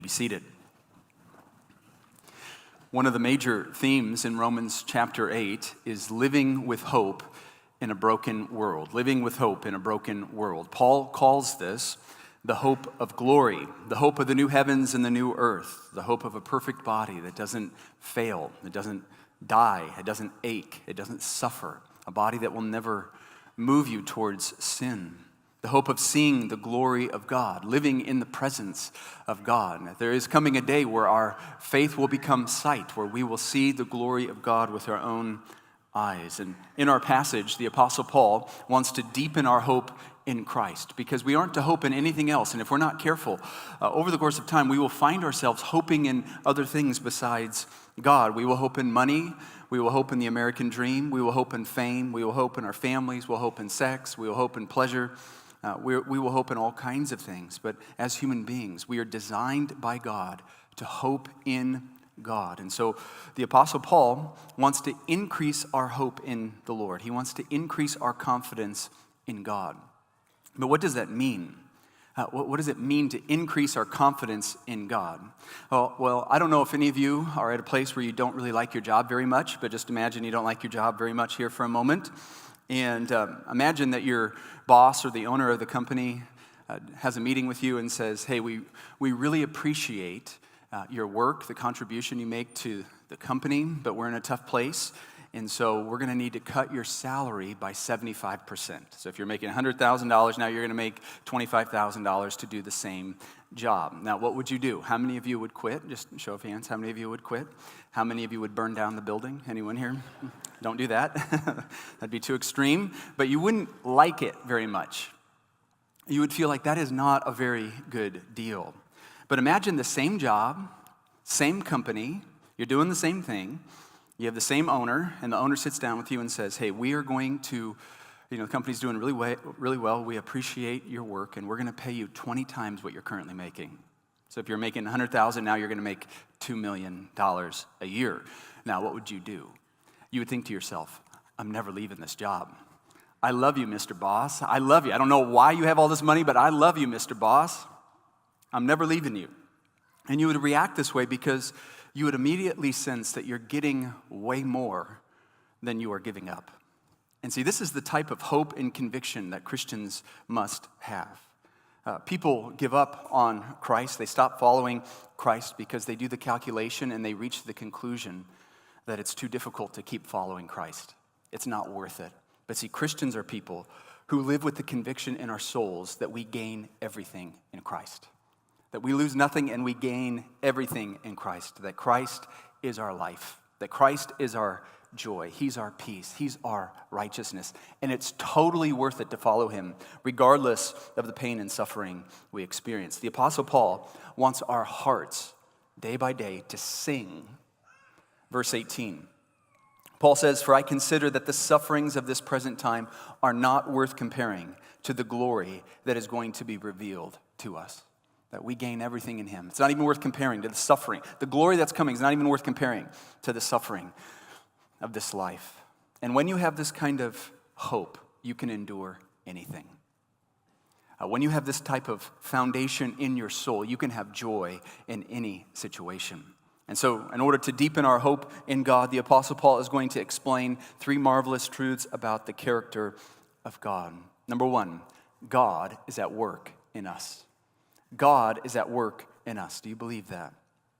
Be seated. One of the major themes in Romans chapter 8 is living with hope in a broken world. Living with hope in a broken world. Paul calls this the hope of glory, the hope of the new heavens and the new earth, the hope of a perfect body that doesn't fail, that doesn't die, it doesn't ache, it doesn't suffer, a body that will never move you towards sin. The hope of seeing the glory of God, living in the presence of God. There is coming a day where our faith will become sight, where we will see the glory of God with our own eyes. And in our passage, the Apostle Paul wants to deepen our hope in Christ, because we aren't to hope in anything else. And if we're not careful, over the course of time, we will find ourselves hoping in other things besides God. We will hope in money. We will hope in the American dream. We will hope in fame. We will hope in our families. We'll hope in sex. We will hope in pleasure. We will hope in all kinds of things, but as human beings, we are designed by God to hope in God. And so the Apostle Paul wants to increase our hope in the Lord. He wants to increase our confidence in God. But what does that mean? What does it mean to increase our confidence in God? Well, I don't know if any of you are at a place where you don't really like your job very much, but just imagine you don't like your job very much here for a moment. And imagine that your boss or the owner of the company has a meeting with you and says, hey, we really appreciate your work, the contribution you make to the company, but we're in a tough place, and so we're going to need to cut your salary by 75%. So if you're making $100,000, now you're going to make $25,000 to do the same job. Now, what would you do? How many of you would quit? Just show of hands. How many of you would quit? How many of you would burn down the building? Anyone here? Don't do that. That'd be too extreme. But you wouldn't like it very much. You would feel like that is not a very good deal. But imagine the same job, same company, you're doing the same thing, you have the same owner, and the owner sits down with you and says, hey, we are going to, the company's doing really well, we appreciate your work, and we're going to pay you 20 times what you're currently making. So if you're making $100,000, now you're going to make $2 million a year. Now, what would you do? You would think to yourself, I'm never leaving this job. I love you, Mr. Boss. I love you. I don't know why you have all this money, but I love you, Mr. Boss. I'm never leaving you. And you would react this way because you would immediately sense that you're getting way more than you are giving up. And see, this is the type of hope and conviction that Christians must have. People give up on Christ. They stop following Christ because they do the calculation and they reach the conclusion that it's too difficult to keep following Christ. It's not worth it. But see, Christians are people who live with the conviction in our souls that we gain everything in Christ. That we lose nothing and we gain everything in Christ. That Christ is our life. That Christ is our joy. He's our peace. He's our righteousness. And it's totally worth it to follow him, regardless of the pain and suffering we experience. The Apostle Paul wants our hearts, day by day, to sing. Verse 18. Paul says, for I consider that the sufferings of this present time are not worth comparing to the glory that is going to be revealed to us. That we gain everything in him. It's not even worth comparing to the suffering. The glory that's coming is not even worth comparing to the suffering of this life. And when you have this kind of hope, you can endure anything. When you have this type of foundation in your soul, you can have joy in any situation. And so, in order to deepen our hope in God, the Apostle Paul is going to explain three marvelous truths about the character of God. Number one, God is at work in us. God is at work in us. Do you believe that?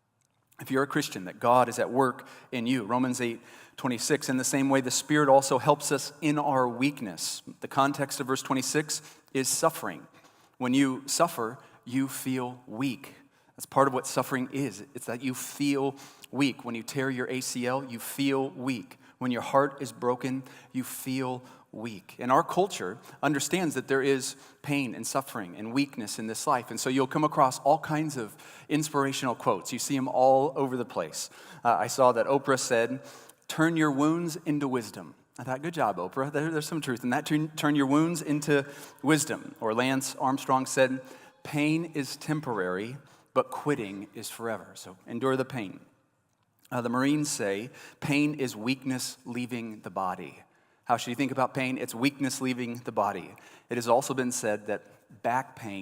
If you're a Christian, that God is at work in you. Romans 8:26, in the same way, the Spirit also helps us in our weakness. The context of verse 26 is suffering. When you suffer, you feel weak. That's part of what suffering is. It's that you feel weak. When you tear your ACL, you feel weak. When your heart is broken, you feel weak. And our culture understands that there is pain and suffering and weakness in this life. And so you'll come across all kinds of inspirational quotes. You see them all over the place. I saw that Oprah said, turn your wounds into wisdom. I thought, good job, Oprah. There's some truth in that. Turn your wounds into wisdom. Or Lance Armstrong said, pain is temporary, but quitting is forever. So endure the pain. The Marines say, pain is weakness leaving the body. How should you think about pain? It's weakness leaving the body. It has also been said that back pain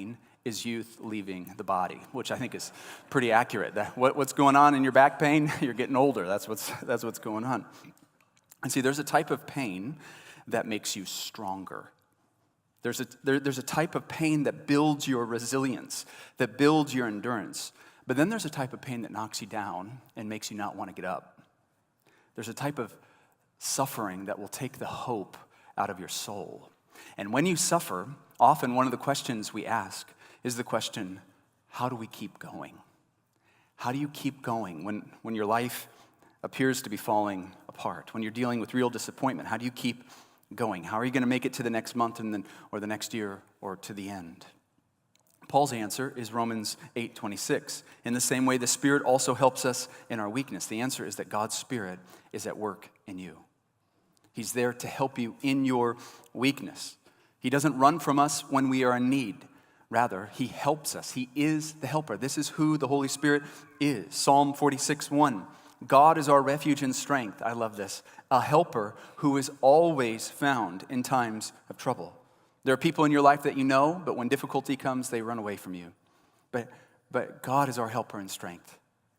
is youth leaving the body, which I think is pretty accurate. What's going on in your back pain? You're getting older. That's what's going on. And see, there's a type of pain that makes you stronger. There's a type of pain that builds your resilience, that builds your endurance. But then there's a type of pain that knocks you down and makes you not want to get up. There's a type of suffering that will take the hope out of your soul. And when you suffer, often one of the questions we ask is the question, how do we keep going? How do you keep going when your life appears to be falling apart? When you're dealing with real disappointment, how do you keep going? How are you going to make it to the next month or the next year or to the end? Paul's answer is Romans 8:26. In the same way, the Spirit also helps us in our weakness. The answer is that God's Spirit is at work in you. He's there to help you in your weakness. He doesn't run from us when we are in need. Rather, he helps us. He is the helper. This is who the Holy Spirit is. Psalm 46:1. God is our refuge and strength. I love this. A helper who is always found in times of trouble. There are people in your life that you know, but when difficulty comes, they run away from you. But God is our helper and strength.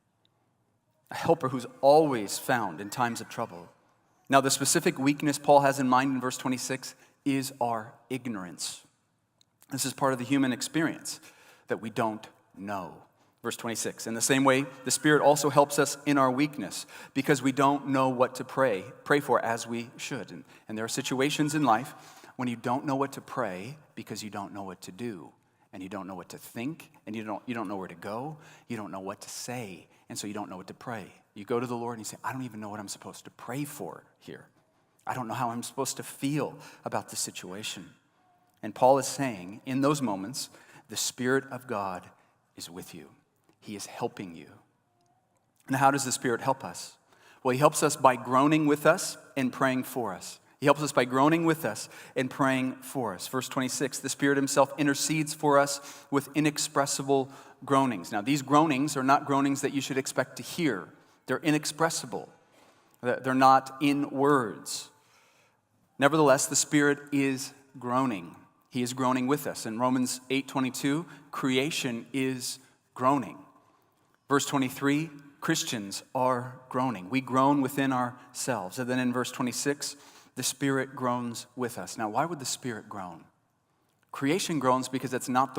A helper who's always found in times of trouble. Now, the specific weakness Paul has in mind in verse 26 is our ignorance. This is part of the human experience that we don't know. Verse 26, in the same way, the Spirit also helps us in our weakness because we don't know what to pray for as we should. And there are situations in life when you don't know what to pray because you don't know what to do, and you don't know what to think, and you don't know where to go, you don't know what to say, and so you don't know what to pray. You go to the Lord and you say, I don't even know what I'm supposed to pray for here. I don't know how I'm supposed to feel about this situation. And Paul is saying, in those moments, the Spirit of God is with you. He is helping you. And how does the Spirit help us? Well, he helps us by groaning with us and praying for us. He helps us by groaning with us and praying for us. Verse 26, the Spirit himself intercedes for us with inexpressible groanings. Now, these groanings are not groanings that you should expect to hear. They're inexpressible. They're not in words. Nevertheless, the Spirit is groaning. He is groaning with us. In Romans 8:22, creation is groaning. Verse 23, Christians are groaning. We groan within ourselves. And then in verse 26, the Spirit groans with us. Now, why would the Spirit groan? Creation groans because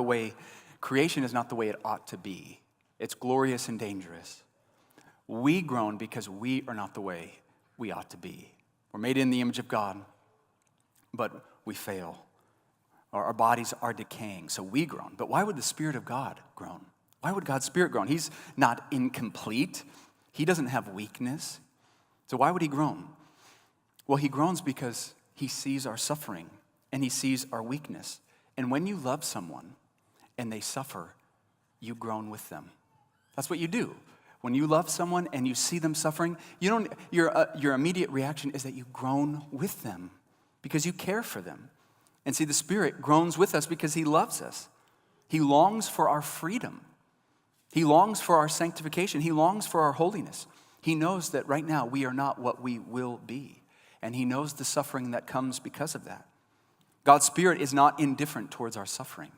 creation is not the way it ought to be. It's glorious and dangerous. We groan because we are not the way we ought to be. We're made in the image of God, but we fail. Our bodies are decaying, so we groan. But why would the Spirit of God groan? Why would God's Spirit groan? He's not incomplete. He doesn't have weakness. So why would he groan? Well, he groans because he sees our suffering and he sees our weakness. And when you love someone and they suffer, you groan with them. That's what you do. When you love someone and you see them suffering, your immediate reaction is that you groan with them because you care for them. And see, the Spirit groans with us because he loves us. He longs for our freedom. He longs for our sanctification. He longs for our holiness. He knows that right now we are not what we will be. And he knows the suffering that comes because of that. God's Spirit is not indifferent towards our suffering.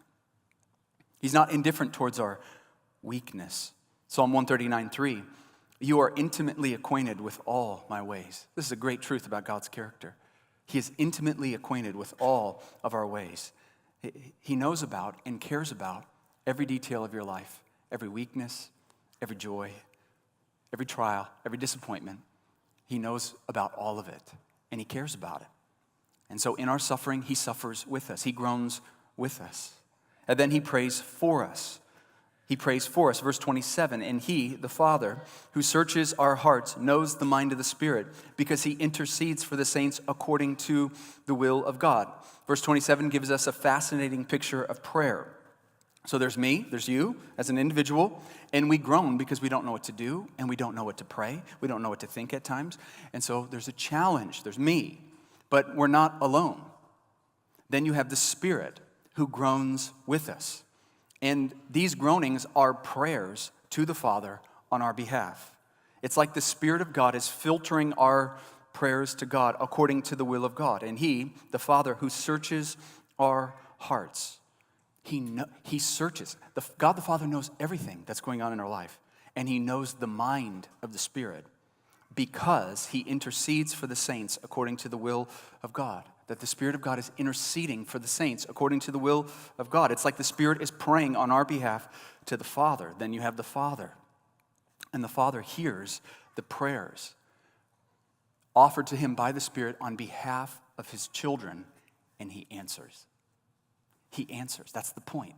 He's not indifferent towards our weakness. Psalm 139:3, you are intimately acquainted with all my ways. This is a great truth about God's character. He is intimately acquainted with all of our ways. He knows about and cares about every detail of your life, every weakness, every joy, every trial, every disappointment. He knows about all of it, and he cares about it. And so in our suffering, he suffers with us. He groans with us. And then he prays for us. He prays for us. Verse 27, and he, the Father, who searches our hearts, knows the mind of the Spirit because he intercedes for the saints according to the will of God. Verse 27 gives us a fascinating picture of prayer. So there's me, there's you as an individual, and we groan because we don't know what to do, and we don't know what to pray. We don't know what to think at times. And so there's a challenge. There's me, but we're not alone. Then you have the Spirit who groans with us. And these groanings are prayers to the Father on our behalf. It's like the Spirit of God is filtering our prayers to God according to the will of God. And he, the Father, who searches our hearts. He searches. God the Father knows everything that's going on in our life, and he knows the mind of the Spirit because he intercedes for the saints according to the will of God. That the Spirit of God is interceding for the saints according to the will of God. It's like the Spirit is praying on our behalf to the Father. Then you have the Father, and the Father hears the prayers offered to him by the Spirit on behalf of his children, and he answers. He answers. That's the point.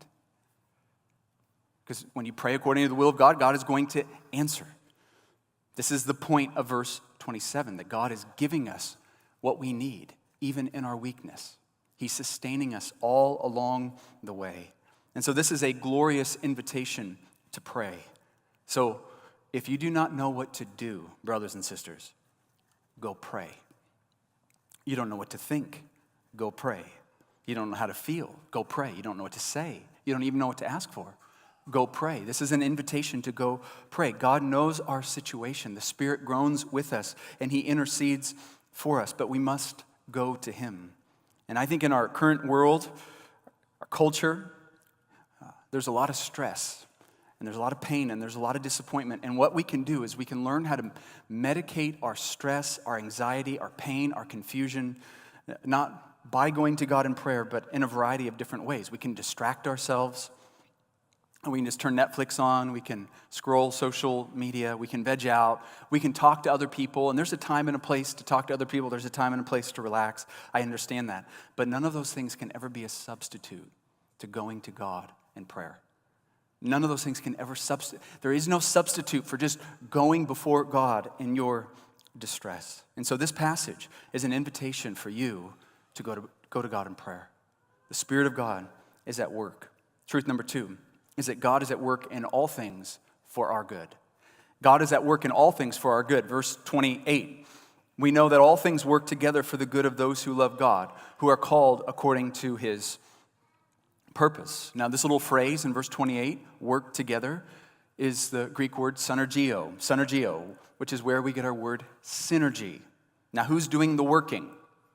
Because when you pray according to the will of God, God is going to answer. This is the point of verse 27, that God is giving us what we need, even in our weakness. He's sustaining us all along the way. And so this is a glorious invitation to pray. So if you do not know what to do, brothers and sisters, go pray. You don't know what to think, go pray. You don't know how to feel, go pray. You don't know what to say, you don't even know what to ask for, go pray. This is an invitation to go pray. God knows our situation. The Spirit groans with us, and he intercedes for us, but we must go to him. And I think in our current world, our culture, there's a lot of stress, and there's a lot of pain, and there's a lot of disappointment. And what we can do is we can learn how to medicate our stress, our anxiety, our pain, our confusion, not by going to God in prayer, but in a variety of different ways. We can distract ourselves. We can just turn Netflix on. We can scroll social media. We can veg out. We can talk to other people. And there's a time and a place to talk to other people. There's a time and a place to relax. I understand that. But none of those things can ever be a substitute to going to God in prayer. None of those things can ever substitute. There is no substitute for just going before God in your distress. And so this passage is an invitation for you to go to God in prayer. The Spirit of God is at work. Truth number 2 is that God is at work in all things for our good. God is at work in all things for our good. Verse 28, we know that all things work together for the good of those who love God, who are called according to his purpose. Now, this little phrase in verse 28, work together, is the Greek word synergio, which is where we get our word synergy. Now, who's doing the working?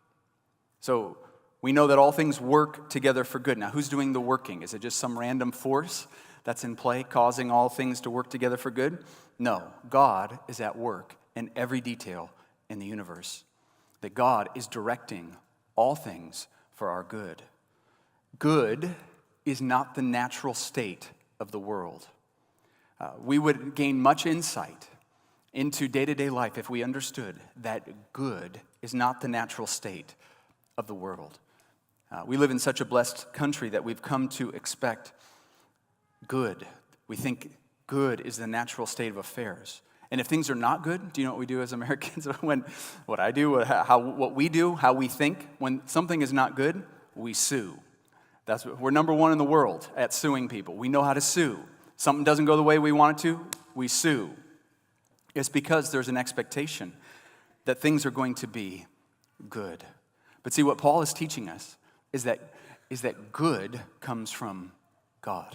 So we know that all things work together for good. Now, who's doing the working? Is it just some random force that's in play causing all things to work together for good? No, God is at work in every detail in the universe. That God is directing all things for our good. Good is not the natural state of the world. We would gain much insight into day-to-day life if we understood that good is not the natural state of the world. We live in such a blessed country that we've come to expect good. We think good is the natural state of affairs. And if things are not good, do you know what we do as Americans? What we do, how we think, when something is not good, we sue. We're number one in the world at suing people. We know how to sue. Something doesn't go the way we want it to, we sue. It's because there's an expectation that things are going to be good. But see, what Paul is teaching us is that good comes from God.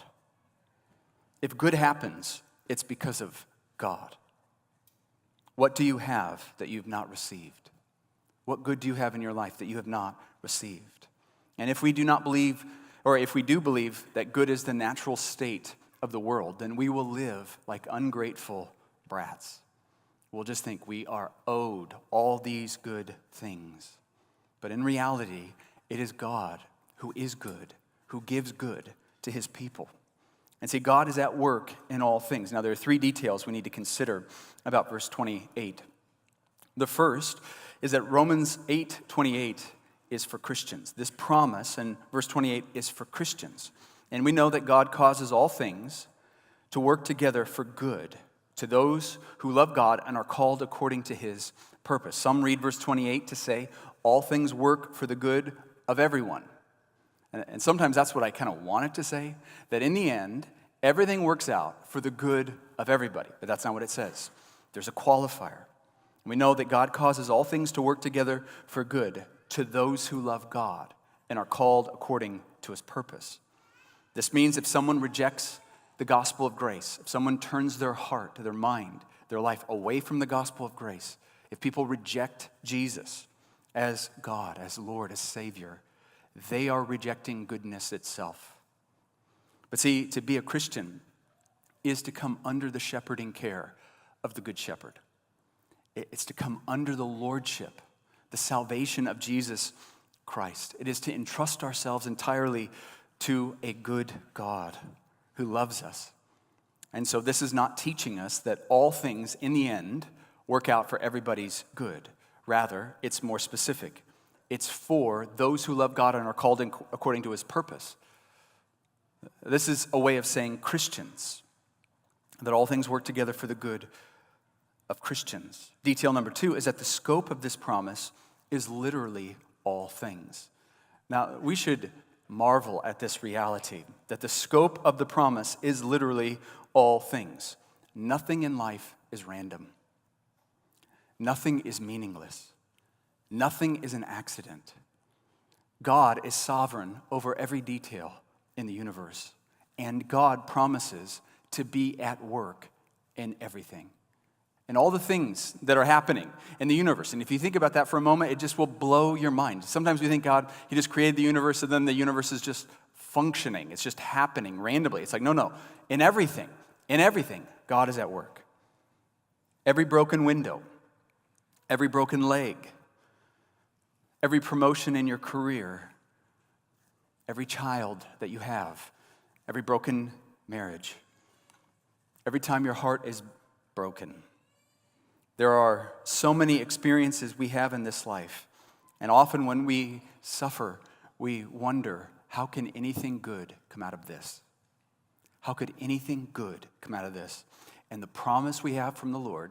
If good happens, it's because of God. What do you have that you've not received? What good do you have in your life that you have not received? And if we do not believe, or if we do believe that good is the natural state of the world, then we will live like ungrateful brats. We'll just think we are owed all these good things. But in reality, it is God who is good, who gives good to his people. And see, God is at work in all things. Now, there are 3 details we need to consider about verse 28. The first is that Romans 8:28 is for Christians. This promise in verse 28 is for Christians. And we know that God causes all things to work together for good to those who love God and are called according to his purpose. Some read verse 28 to say, all things work for the good of everyone. And sometimes that's what I kind of want it to say, that in the end, everything works out for the good of everybody. But that's not what it says. There's a qualifier. We know that God causes all things to work together for good to those who love God and are called according to his purpose. This means if someone rejects the gospel of grace, if someone turns their heart, their mind, their life away from the gospel of grace, if people reject Jesus as God, as Lord, as Savior, they are rejecting goodness itself. But see, to be a Christian is to come under the shepherding care of the Good Shepherd. It's to come under the lordship, the salvation of Jesus Christ. It is to entrust ourselves entirely to a good God who loves us. And so this is not teaching us that all things in the end work out for everybody's good. Rather, it's more specific. It's for those who love God and are called according to his purpose. This is a way of saying Christians, that all things work together for the good of Christians. Detail number 2 is that the scope of this promise is literally all things. Now, we should marvel at this reality, that the scope of the promise is literally all things. Nothing in life is random. Nothing is meaningless. Nothing is an accident. God is sovereign over every detail in the universe, and God promises to be at work in everything. And all the things that are happening in the universe. And if you think about that for a moment, it just will blow your mind. Sometimes we think God, he just created the universe and then the universe is just functioning. It's just happening randomly. It's like, no. In everything, God is at work. Every broken window, every broken leg, every promotion in your career, every child that you have, every broken marriage, every time your heart is broken. There are so many experiences we have in this life, and often when we suffer, we wonder, how can anything good come out of this? How could anything good come out of this? And the promise we have from the Lord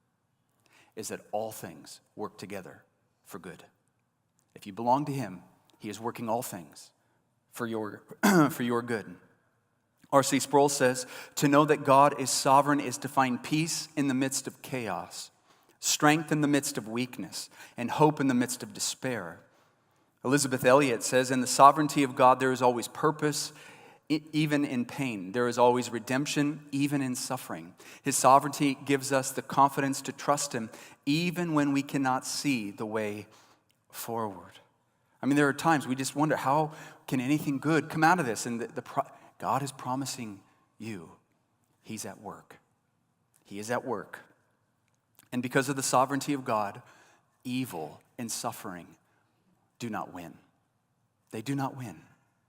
is that all things work together for good. If you belong to him, he is working all things for your good. R.C. Sproul says, to know that God is sovereign is to find peace in the midst of chaos, strength in the midst of weakness, and hope in the midst of despair. Elizabeth Elliot says, in the sovereignty of God, there is always purpose, even in pain. There is always redemption, even in suffering. His sovereignty gives us the confidence to trust him, even when we cannot see the way forward. I mean, there are times we just wonder, how can anything good come out of this? And God is promising you, he's at work. He is at work. And because of the sovereignty of God, evil and suffering do not win. They do not win.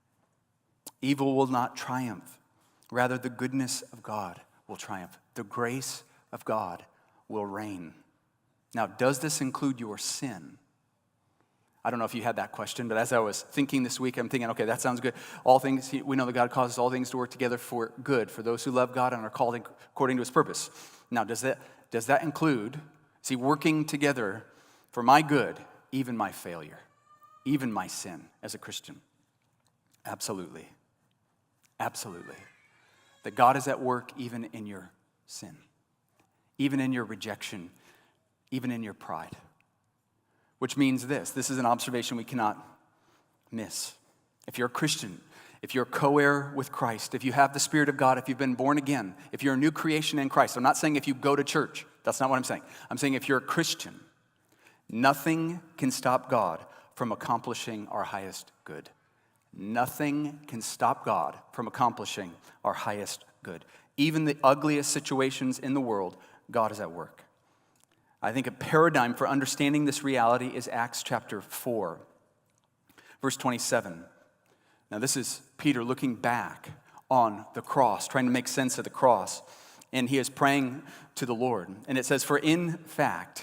Evil will not triumph. Rather, the goodness of God will triumph. The grace of God will reign. Now, does this include your sin? I don't know if you had that question, but as I was thinking this week, I'm thinking, okay, that sounds good. All things, we know that God causes all things to work together for good, for those who love God and are called according to his purpose. Now, does that include, working together for my good, even my failure, even my sin as a Christian? Absolutely. Absolutely. That God is at work even in your sin, even in your rejection, even in your pride. Which means this is an observation we cannot miss. If you're a Christian, if you're co-heir with Christ, if you have the Spirit of God, if you've been born again, if you're a new creation in Christ, I'm not saying if you go to church. That's not what I'm saying. I'm saying if you're a Christian, nothing can stop God from accomplishing our highest good. Nothing can stop God from accomplishing our highest good. Even the ugliest situations in the world, God is at work. I think a paradigm for understanding this reality is Acts chapter 4, verse 27. Now this is Peter looking back on the cross, trying to make sense of the cross. And he is praying to the Lord. And it says, for in fact,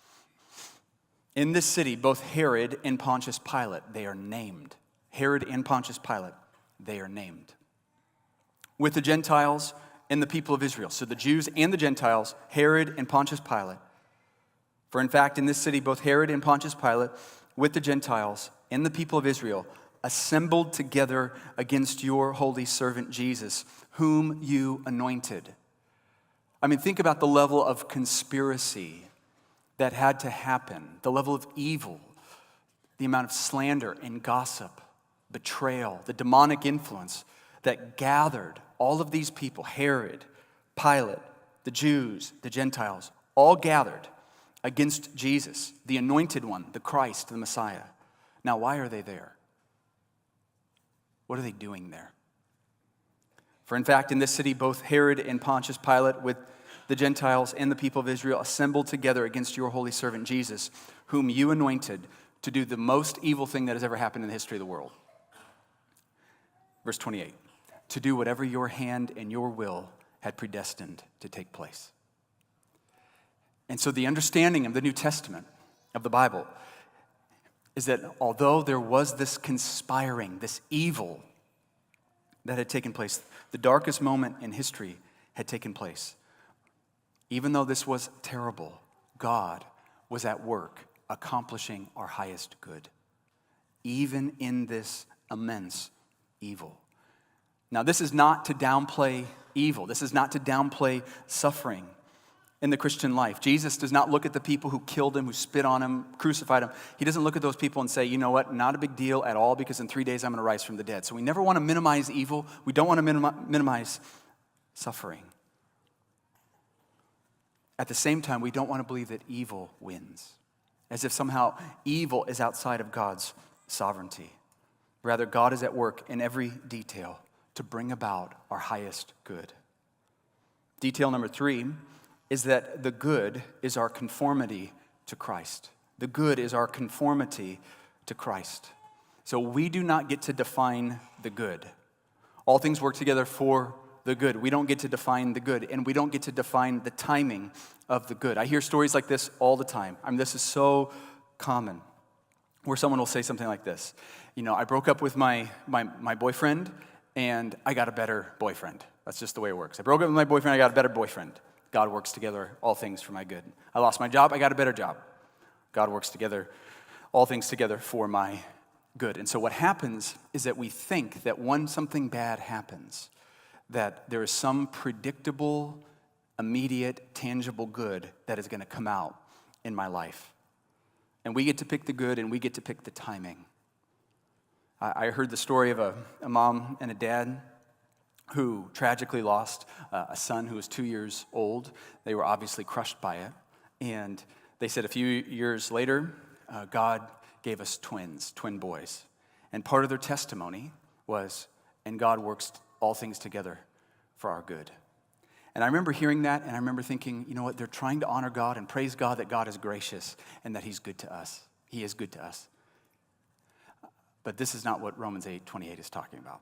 in this city, both Herod and Pontius Pilate, they are named. Herod and Pontius Pilate, they are named. With the Gentiles and the people of Israel. So the Jews and the Gentiles, Herod and Pontius Pilate. For in fact, in this city, both Herod and Pontius Pilate, with the Gentiles and the people of Israel, assembled together against your holy servant Jesus, whom you anointed. I mean, think about the level of conspiracy that had to happen, the level of evil, the amount of slander and gossip, betrayal, the demonic influence that gathered all of these people, Herod, Pilate, the Jews, the Gentiles, all gathered against Jesus, the anointed one, the Christ, the Messiah. Now, why are they there? What are they doing there? For in fact, in this city, both Herod and Pontius Pilate with the Gentiles and the people of Israel assembled together against your holy servant Jesus, whom you anointed to do the most evil thing that has ever happened in the history of the world. Verse 28, to do whatever your hand and your will had predestined to take place. And so the understanding of the New Testament, of the Bible, is that although there was this conspiring, this evil that had taken place, the darkest moment in history had taken place. Even though this was terrible, God was at work accomplishing our highest good, even in this immense evil. Now, this is not to downplay evil. This is not to downplay suffering in the Christian life. Jesus does not look at the people who killed him, who spit on him, crucified him. He doesn't look at those people and say, you know what, not a big deal at all, because in 3 days I'm going to rise from the dead. So we never want to minimize evil. We don't want to minimize suffering. At the same time, we don't want to believe that evil wins, as if somehow evil is outside of God's sovereignty. Rather, God is at work in every detail to bring about our highest good. Detail number 3 is that the good is our conformity to Christ. The good is our conformity to Christ. So we do not get to define the good. All things work together for the good. We don't get to define the good, and we don't get to define the timing of the good. I hear stories like this all the time. I mean, this is so common, where someone will say something like this. You know, I broke up with my boyfriend, and I got a better boyfriend. That's just the way it works. I broke up with my boyfriend, I got a better boyfriend. God works together all things for my good. I lost my job, I got a better job. God works together, all things together for my good. And so what happens is that we think that when something bad happens, that there is some predictable, immediate, tangible good that is going to come out in my life. And we get to pick the good, and we get to pick the timing. I heard the story of a mom and a dad who tragically lost a son who was 2 years old. They were obviously crushed by it. And they said a few years later, God gave us twin boys. And part of their testimony was, and God works all things together for our good. And I remember hearing that, and I remember thinking, you know what, they're trying to honor God and praise God that God is gracious and that he's good to us. He is good to us. But this is not what Romans 8:28 is talking about.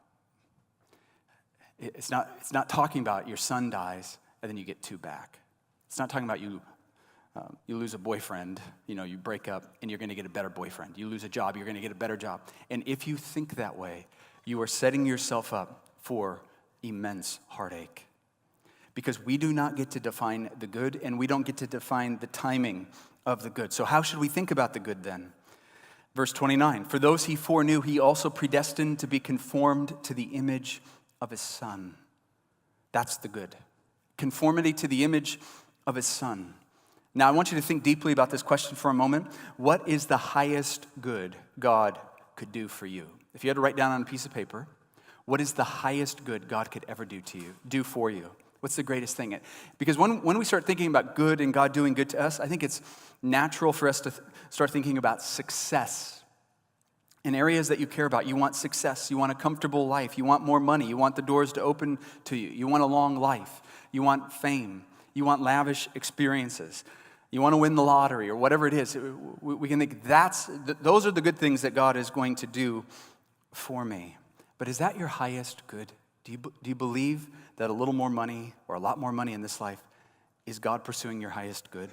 It's not talking about your son dies and then you get 2 back. It's not talking about you lose a boyfriend, you break up and you're going to get a better boyfriend. You lose a job, you're going to get a better job. And if you think that way, you are setting yourself up for immense heartache. Because we do not get to define the good, and we don't get to define the timing of the good. So how should we think about the good then? Verse 29, for those he foreknew, he also predestined to be conformed to the image of his Son. That's the good. Conformity to the image of his Son. Now, I want you to think deeply about this question for a moment. What is the highest good God could do for you? If you had to write down on a piece of paper, what is the highest good God could ever do for you? What's the greatest thing? Because when we start thinking about good and God doing good to us, I think it's natural for us to start thinking about success. In areas that you care about, you want success, you want a comfortable life, you want more money, you want the doors to open to you, you want a long life, you want fame, you want lavish experiences, you want to win the lottery or whatever it is. We can think those are the good things that God is going to do for me. But is that your highest good? Do you believe that a little more money or a lot more money in this life is God pursuing your highest good?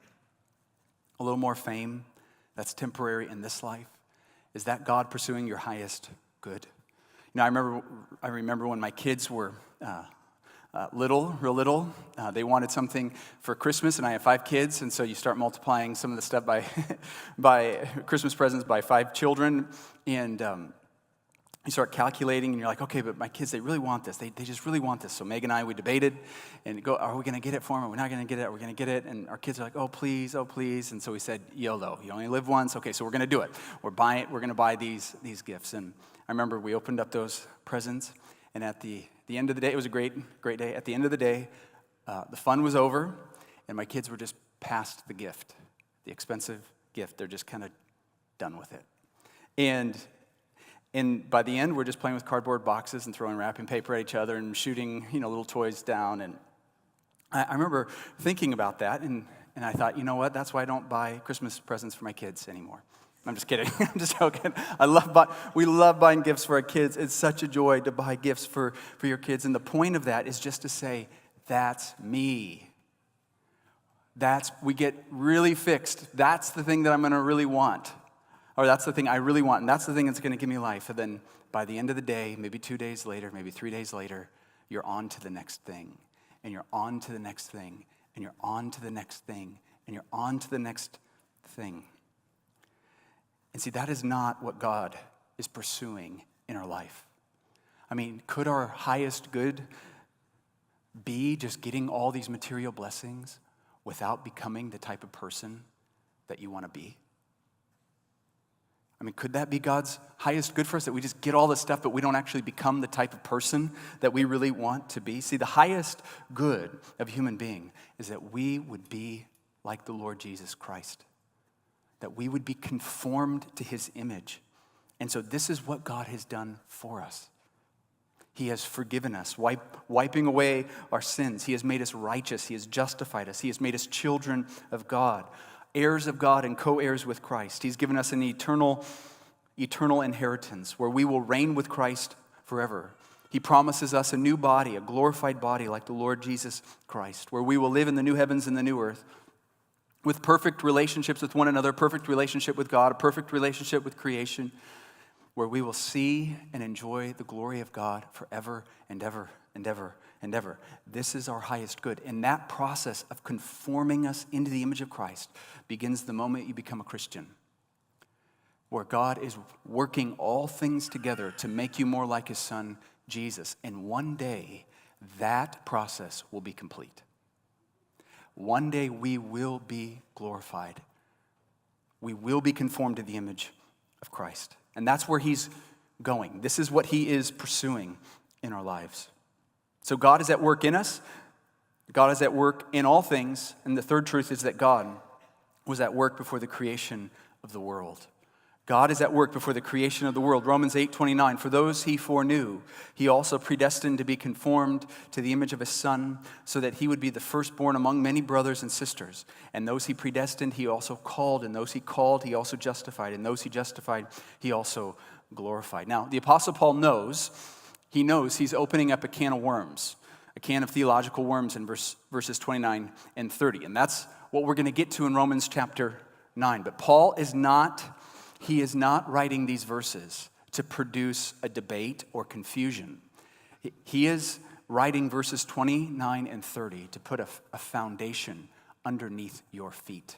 A little more fame that's temporary in this life, is that God pursuing your highest good? I remember when my kids were real little. They wanted something for Christmas, and I have 5 kids, and so you start multiplying some of the stuff by Christmas presents by 5 children, and you start calculating, and you're like, okay, but my kids, they really want this. They just really want this. So Meg and I, we debated and go, are we going to get it for them? Are we not going to get it? Are we going to get it? And our kids are like, oh, please. And so we said, YOLO. You only live once. Okay, so we're going to do it. We're going to buy these gifts. And I remember we opened up those presents, and at the end of the day, it was a great day. At the end of the day, the fun was over, and my kids were just past the gift, the expensive gift. They're just kind of done with it. And And by the end, we're just playing with cardboard boxes and throwing wrapping paper at each other and shooting, little toys down. And I remember thinking about that, and I thought, you know what? That's why I don't buy Christmas presents for my kids anymore. I'm just kidding. I'm just joking. We love buying gifts for our kids. It's such a joy to buy gifts for your kids. And the point of that is just to say, that's me. We get really fixed. That's the thing that I'm going to really want. Or that's the thing I really want, and that's the thing that's going to give me life. And then by the end of the day, maybe 2 days later, maybe 3 days later, you're on to the next thing, and you're on to the next thing, and you're on to the next thing, and you're on to the next thing. And see, that is not what God is pursuing in our life. I mean, could our highest good be just getting all these material blessings without becoming the type of person that you want to be? I mean, could that be God's highest good for us, that we just get all this stuff, but we don't actually become the type of person that we really want to be? See, the highest good of a human being is that we would be like the Lord Jesus Christ, that we would be conformed to his image. And so this is what God has done for us. He has forgiven us, wiping away our sins. He has made us righteous. He has justified us. He has made us children of God, heirs of God and co-heirs with Christ. He's given us an eternal inheritance where we will reign with Christ forever. He promises us a new body, a glorified body like the Lord Jesus Christ, where we will live in the new heavens and the new earth with perfect relationships with one another, perfect relationship with God, a perfect relationship with creation, where we will see and enjoy the glory of God forever and ever and ever and ever. This is our highest good. And that process of conforming us into the image of Christ begins the moment you become a Christian, where God is working all things together to make you more like his son, Jesus. And one day, that process will be complete. One day, we will be glorified. We will be conformed to the image of Christ. And that's where he's going. This is what he is pursuing in our lives. So God is at work in us. God is at work in all things. And the third truth is that God was at work before the creation of the world. God is at work before the creation of the world. Romans 8:29, for those he foreknew, he also predestined to be conformed to the image of his son, so that he would be the firstborn among many brothers and sisters. And those he predestined, he also called. And those he called, he also justified. And those he justified, he also glorified. Now, the Apostle Paul knows he's opening up a can of worms, a can of theological worms in verses 29 and 30. And that's what we're going to get to in Romans chapter 9. But Paul is not writing these verses to produce a debate or confusion. He is writing verses 29 and 30 to put a foundation underneath your feet.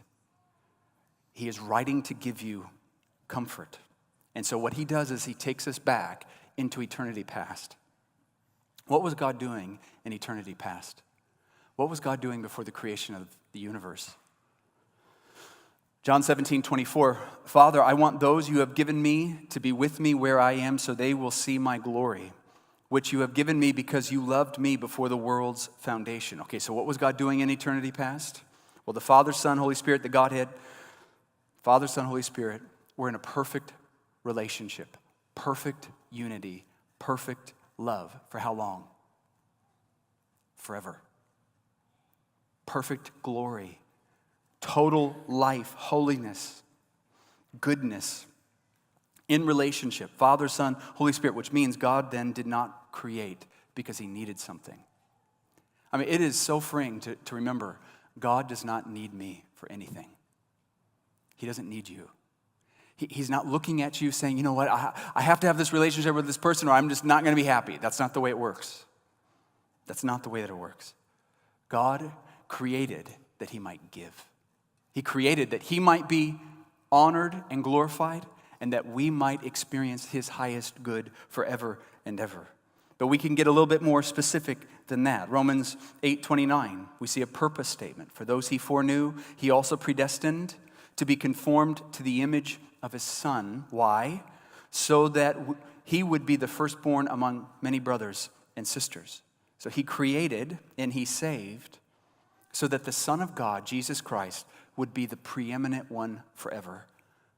He is writing to give you comfort. And so what he does is he takes us back into eternity past. What was God doing in eternity past? What was God doing before the creation of the universe? John 17:24, Father, I want those you have given me to be with me where I am, so they will see my glory, which you have given me because you loved me before the world's foundation. Okay, so what was God doing in eternity past? Well, the Father, Son, Holy Spirit, the Godhead, Father, Son, Holy Spirit, were in a perfect relationship, perfect unity, perfect love. For how long? Forever. Perfect glory. Total life, holiness, goodness, in relationship, Father, Son, Holy Spirit, which means God then did not create because he needed something. I mean, it is so freeing to remember God does not need me for anything. He doesn't need you. He's not looking at you saying, you know what, I have to have this relationship with this person or I'm just not going to be happy. That's not the way it works. That's not the way that it works. God created that he might give. He created that he might be honored and glorified and that we might experience his highest good forever and ever. But we can get a little bit more specific than that. Romans 8:29, we see a purpose statement. For those he foreknew, he also predestined to be conformed to the image of his son. Why? So that he would be the firstborn among many brothers and sisters. So he created and he saved so that the Son of God, Jesus Christ, would be the preeminent one forever.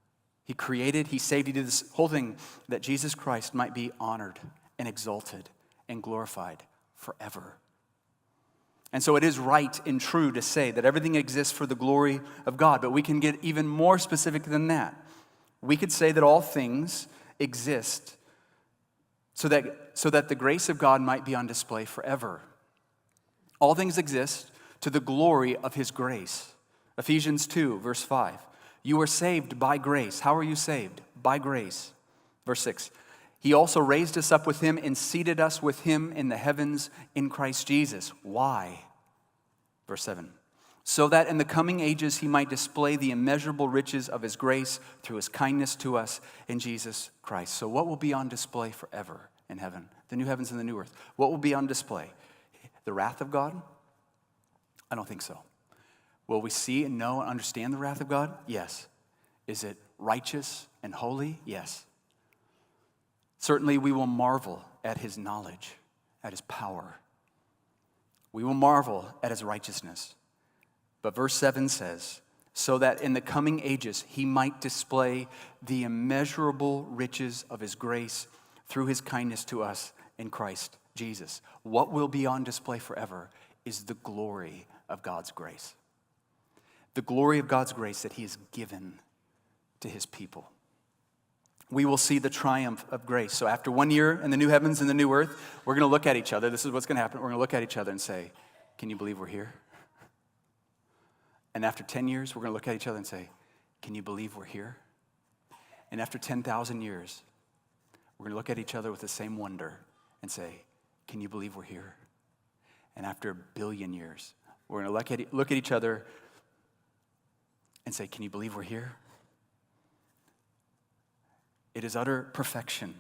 He created, he saved, he did this whole thing that Jesus Christ might be honored and exalted and glorified forever. And so it is right and true to say that everything exists for the glory of God, but we can get even more specific than that. We could say that all things exist so that the grace of God might be on display forever. All things exist to the glory of his grace. Ephesians 2, verse 5. You are saved by grace. How are you saved? By grace. Verse 6. He also raised us up with him and seated us with him in the heavens in Christ Jesus. Why? Verse 7. So that in the coming ages he might display the immeasurable riches of his grace through his kindness to us in Jesus Christ. So what will be on display forever in heaven? The new heavens and the new earth. What will be on display? The wrath of God? I don't think so. Will we see and know and understand the wrath of God? Yes. Is it righteous and holy? Yes. Certainly we will marvel at his knowledge, at his power. We will marvel at his righteousness. But verse 7 says, so that in the coming ages he might display the immeasurable riches of his grace through his kindness to us in Christ Jesus. What will be on display forever is the glory of God's grace. The glory of God's grace that he has given to his people. We will see the triumph of grace. So after 1 year in the new heavens and the new earth, we're going to look at each other. This is what's going to happen. We're going to look at each other and say, can you believe we're here? And after 10 years, we're going to look at each other and say, can you believe we're here? And after 10,000 years, we're going to look at each other with the same wonder and say, can you believe we're here? And after 1 billion years, we're going to look at each other and say, can you believe we're here? It is utter perfection.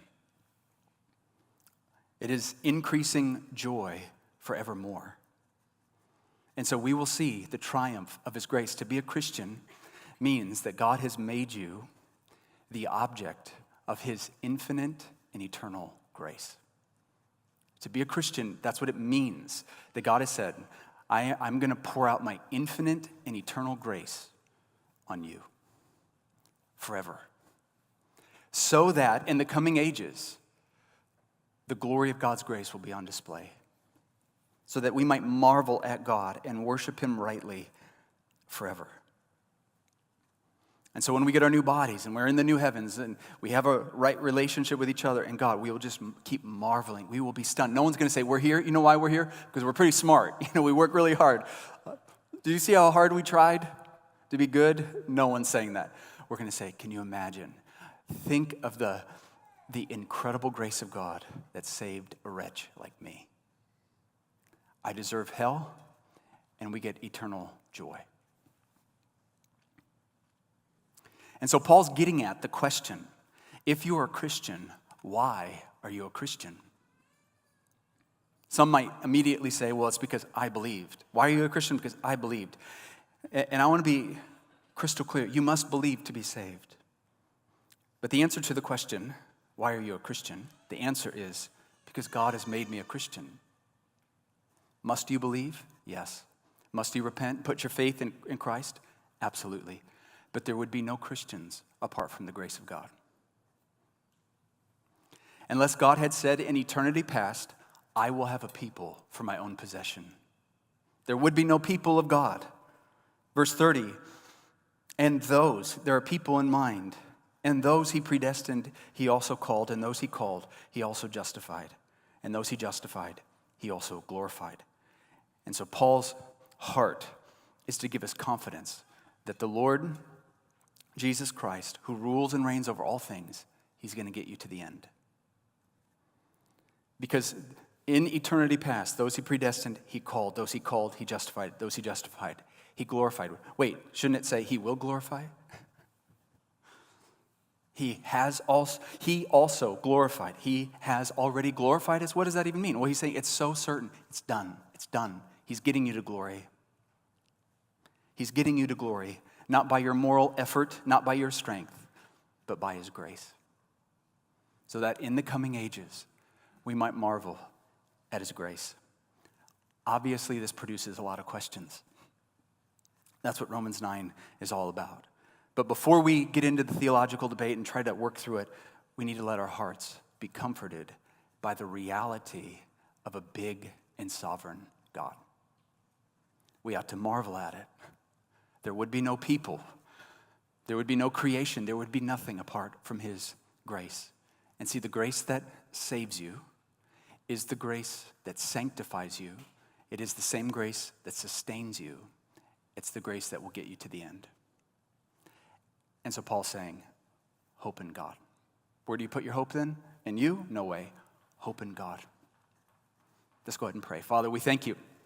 It is increasing joy forevermore. And so we will see the triumph of his grace. To be a Christian means that God has made you the object of his infinite and eternal grace. To be a Christian, that's what it means. That God has said, I'm going to pour out my infinite and eternal grace on you forever. So that in the coming ages, the glory of God's grace will be on display. So that we might marvel at God and worship him rightly forever. And so when we get our new bodies and we're in the new heavens and we have a right relationship with each other and God, we will just keep marveling. We will be stunned. No one's going to say, we're here. You know why we're here? Because we're pretty smart. We work really hard. Do you see how hard we tried to be good? No one's saying that. We're going to say, can you imagine? Think of the incredible grace of God that saved a wretch like me. I deserve hell, and we get eternal joy. And so Paul's getting at the question, if you are a Christian, why are you a Christian? Some might immediately say, well, it's because I believed. Why are you a Christian? Because I believed. And I want to be crystal clear. You must believe to be saved. But the answer to the question, why are you a Christian? The answer is, because God has made me a Christian. Must you believe? Yes. Must you repent, put your faith in Christ? Absolutely. But there would be no Christians apart from the grace of God. Unless God had said in eternity past, I will have a people for my own possession. There would be no people of God. Verse 30, and those, there are people in mind, and those he predestined, he also called, and those he called, he also justified. And those he justified, he also glorified. And so Paul's heart is to give us confidence that the Lord Jesus Christ, who rules and reigns over all things, he's going to get you to the end. Because in eternity past, those he predestined, he called. Those he called, he justified. Those he justified, he glorified. Wait, shouldn't it say he will glorify? He also glorified. He has already glorified us. What does that even mean? Well, he's saying it's so certain. It's done. It's done. He's getting you to glory. He's getting you to glory, not by your moral effort, not by your strength, but by his grace. So that in the coming ages, we might marvel at his grace. Obviously, this produces a lot of questions. That's what Romans 9 is all about. But before we get into the theological debate and try to work through it, we need to let our hearts be comforted by the reality of a big and sovereign God. We ought to marvel at it. There would be no people. There would be no creation. There would be nothing apart from his grace. And see, the grace that saves you is the grace that sanctifies you. It is the same grace that sustains you. It's the grace that will get you to the end. And so Paul's saying, hope in God. Where do you put your hope then? In you? No way. Hope in God. Let's go ahead and pray. Father, we thank you